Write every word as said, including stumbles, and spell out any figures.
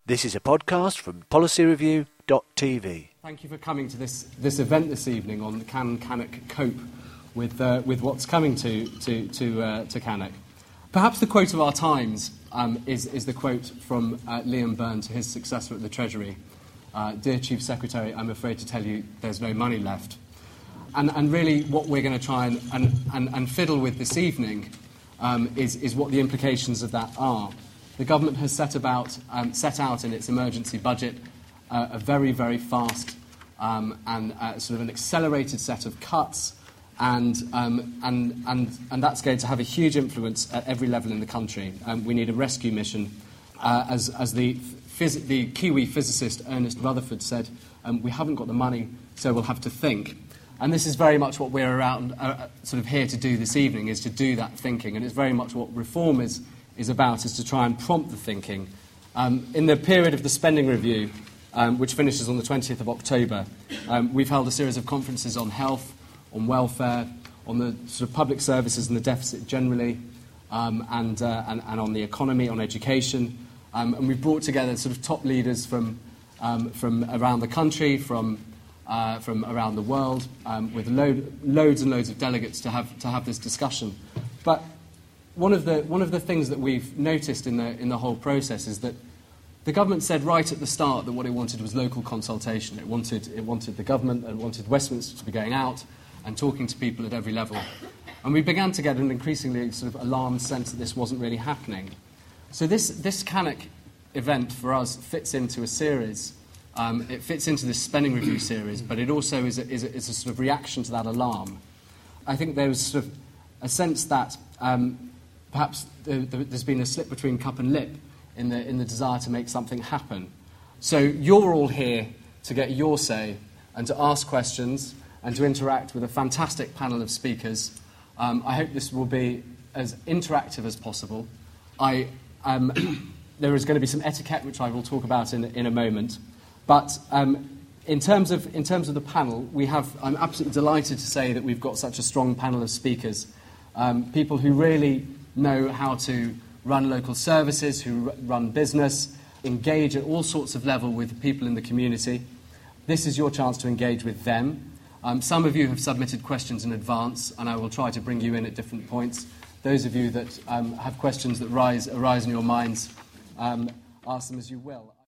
This is a podcast from policy review dot t v. Thank you for coming to this, this event this evening on Can Cannock cope with, uh, with what's coming to, to, to, uh, to Cannock. Perhaps the quote of our times um, is, is the quote from uh, Liam Byrne to his successor at the Treasury. Uh, Dear Chief Secretary, I'm afraid to tell you there's no money left. And, and really what we're going to try and, and, and, and fiddle with this evening um, is, is what the implications of that are. The government has set, about, um, set out in its emergency budget uh, a very, very fast um, and uh, sort of an accelerated set of cuts, and, um, and, and, and that's going to have a huge influence at every level in the country. Um, we need a rescue mission. Uh, as as the, phys- the Kiwi physicist Ernest Rutherford said, um, we haven't got the money, so we'll have to think. And this is very much what we're around, uh, sort of here to do this evening, is to do that thinking, and it's very much what reform is is about, is to try and prompt the thinking. Um, in the period of the spending review, um, which finishes on the twentieth of October, um, we've held a series of conferences on health, on welfare, on the sort of public services and the deficit generally, um, and, uh, and, and on the economy, on education. Um, and we've brought together sort of top leaders from, um, from around the country, from, uh, from around the world, um, with load, loads and loads of delegates to have, to have this discussion. But One of the one of the things that we've noticed in the in the whole process is that the government said right at the start that what it wanted was local consultation. It wanted it wanted the government and wanted Westminster to be going out and talking to people at every level. And we began to get an increasingly sort of alarmed sense that this wasn't really happening. So this this Cannock event for us fits into a series. Um, it fits into this spending review series, but it also is a, is a, is a sort of reaction to that alarm. I think there was sort of a sense that Um, Perhaps there's been a slip between cup and lip in the, in the desire to make something happen. So you're all here to get your say and to ask questions and to interact with a fantastic panel of speakers. Um, I hope this will be as interactive as possible. I, um, there is going to be some etiquette, which I will talk about in, in a moment. But um, in, terms of, in terms of the panel, we have, I'm absolutely delighted to say that we've got such a strong panel of speakers, um, people who really know how to run local services, who r- run business, engage at all sorts of level with people in the community. This is your chance to engage with them. Um, some of you have submitted questions in advance, and I will try to bring you in at different points. Those of you that um, have questions that rise, arise in your minds, um, ask them as you will.